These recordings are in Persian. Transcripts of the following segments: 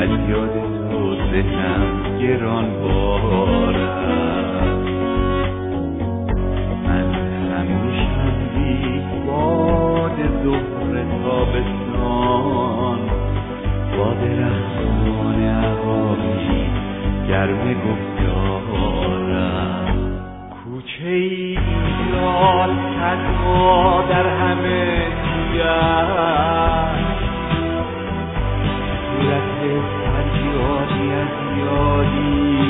فریاد تو ذهنم گران بارم. من همیشم بی باد ظهر تابستان، باد رحمان اهالی گرم گفتارم. کوچه ایجاد تنها در همه جویت، صورت فریادی از یادی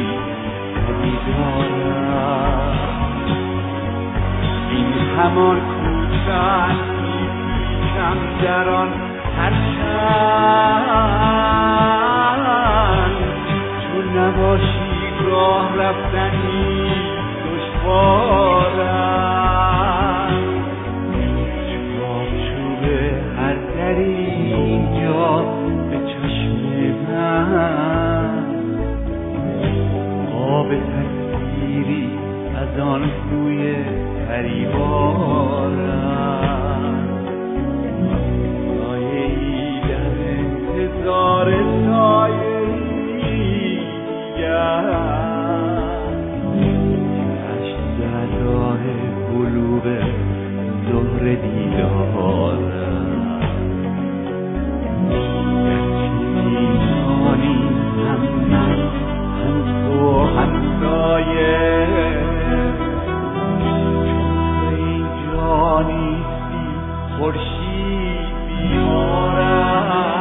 پدیدارم. این همان کوچه است پیشم در آن هرچند چون نباشی راه رفتنی دشوارم. چوب هر دری اینجا به چشم من، آب تصویری از آن کوی پریوارم. سایه‌ای در انتظار سایه‌ای دیگر، چشم در راه بلوغ ظهر دیدارم. گرچه هم من هم تو هم سایه، چون تو اینجا نیستی خورشید بیمارم.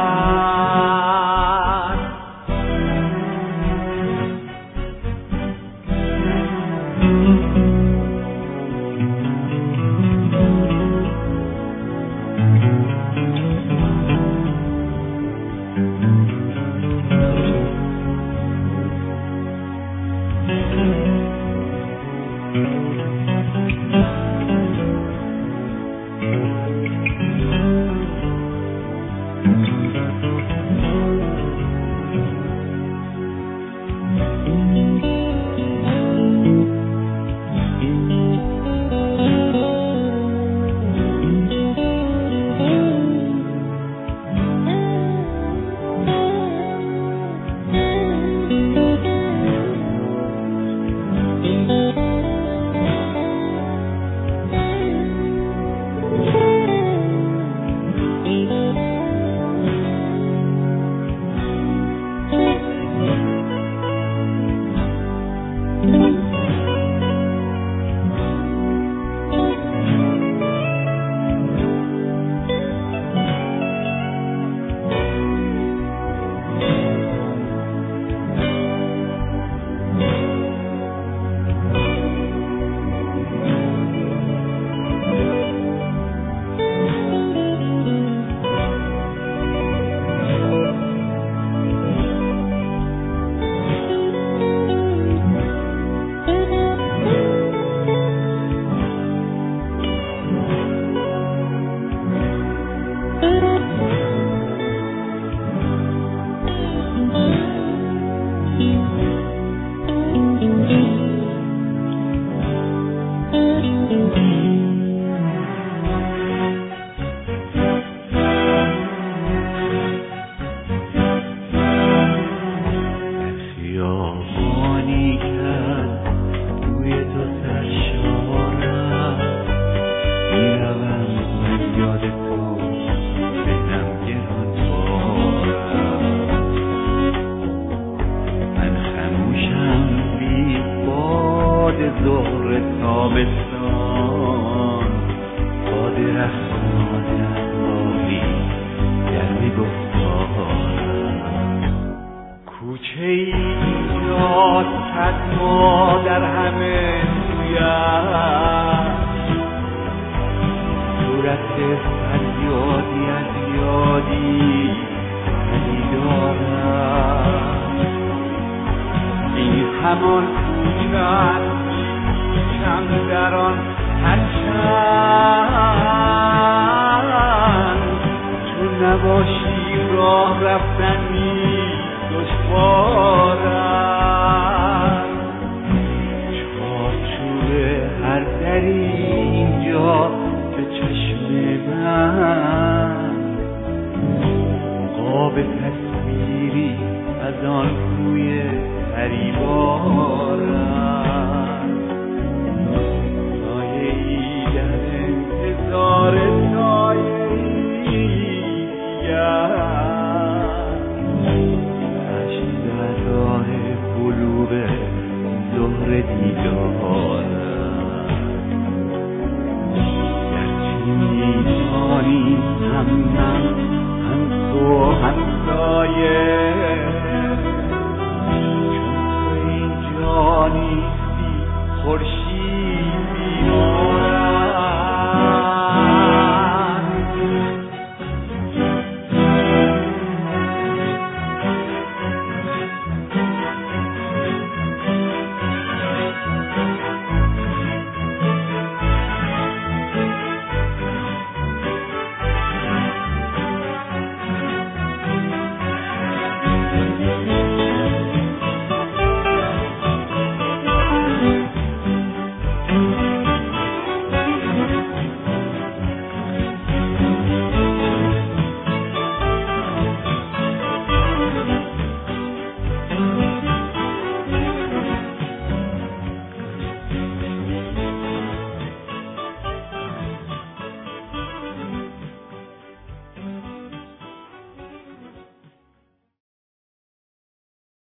ظهر تابستان، باد رحمان اهالی گرم گفتارم. کوچه ایجاد تنها در همه جویت، صورت فریادی از یادی پدیدارم. این همان کوچه است پیشم در آن هرچند چون نباشی راه رفتنی دشوارم. چارچوب هر دری اینجا به چشم من، قاب تصویری از آن کوی فریبا رفت.